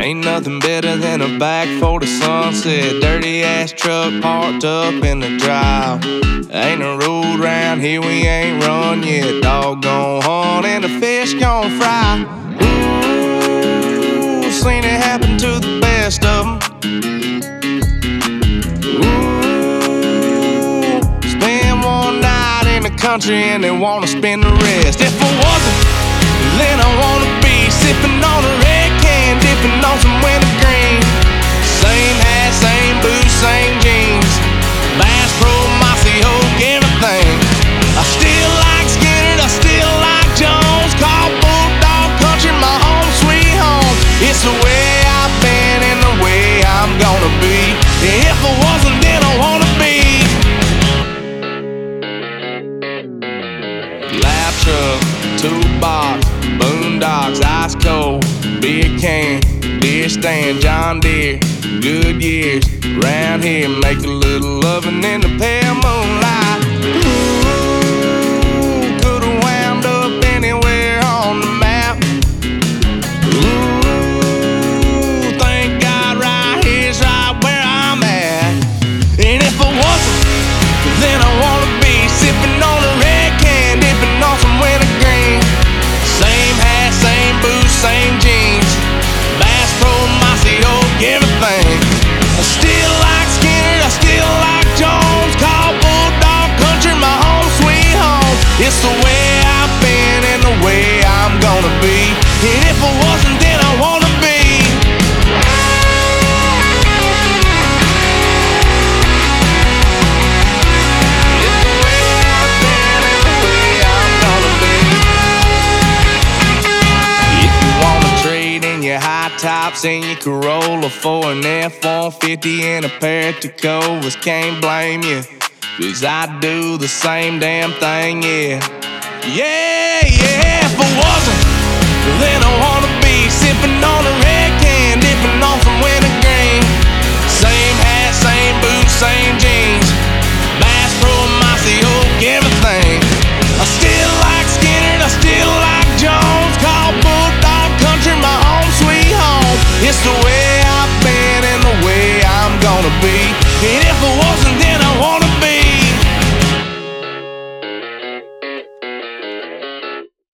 Ain't nothing better than a back for the sunset. Dirty ass truck parked up in the drive. Ain't a road round here we ain't run yet. Doggone hunt and the fish gon' fry. Ooh, seen it happen to the best of them. Ooh, spend one night in the country and they wanna spend the rest. If I wasn't, then I wanna be sipping on a red can, dipping on some wintergreen. Same hat, same boots, same jeans. Bass Pro, Mossy Oak, everything. I still like Skinner, I still like Jones. Call Bulldog Country my home sweet home. It's the way I've been and the way I'm gonna be. If I wasn't, then I wanna be. Lab truck, toolbox, boondocks, ice cold, big can, deer stand, John Deere, good years. Round here, make a little loving in the pale moonlight. Ooh, could've wound up anywhere on the map. Ooh, thank God right here's right where I'm at. And if I wasn't, then I wanna be sipping on a red can, dipping on some wintergreen. Same hat, same boots, same jeans. Bass Pro, Mossy Oak, everything. I still like Skinner, I still like Jones. Call Bulldog Country my home sweet home. It's the way I've been and the way I'm gonna be. And if I wasn't, then I wanna be. Your high tops and your Corolla for an F-150 and a pair of Tacovas, can't blame you, 'cause I do the same damn thing, yeah. Yeah, yeah, if I wasn't, then I wanna be sipping on a red can, dipping on some wintergreen. Same hat, same boots, same jeans. Bass Pro, Mossy Oak, everything. I still like Skinner, I still like Jones. Call Bulldog Country my home sweet home. It's the